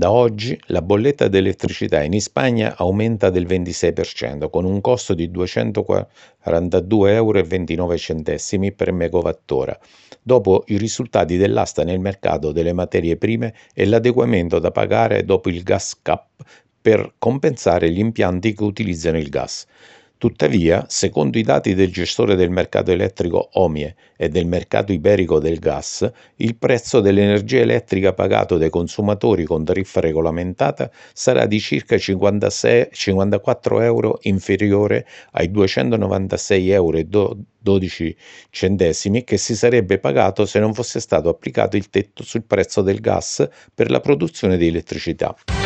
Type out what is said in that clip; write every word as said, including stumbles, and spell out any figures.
Da oggi la bolletta d'elettricità in Spagna aumenta del ventisei per cento con un costo di duecentoquarantadue euro e ventinove centesimi per megawattora, dopo i risultati dell'asta nel mercato delle materie prime e l'adeguamento da pagare dopo il gas cap per compensare gli impianti che utilizzano il gas. Tuttavia, secondo i dati del gestore del mercato elettrico OMIE e del mercato iberico del gas, il prezzo dell'energia elettrica pagato dai consumatori con tariffa regolamentata sarà di circa cinquantasei, cinquantaquattro euro inferiore ai duecentonovantasei euro e dodici centesimi che si sarebbe pagato se non fosse stato applicato il tetto sul prezzo del gas per la produzione di elettricità.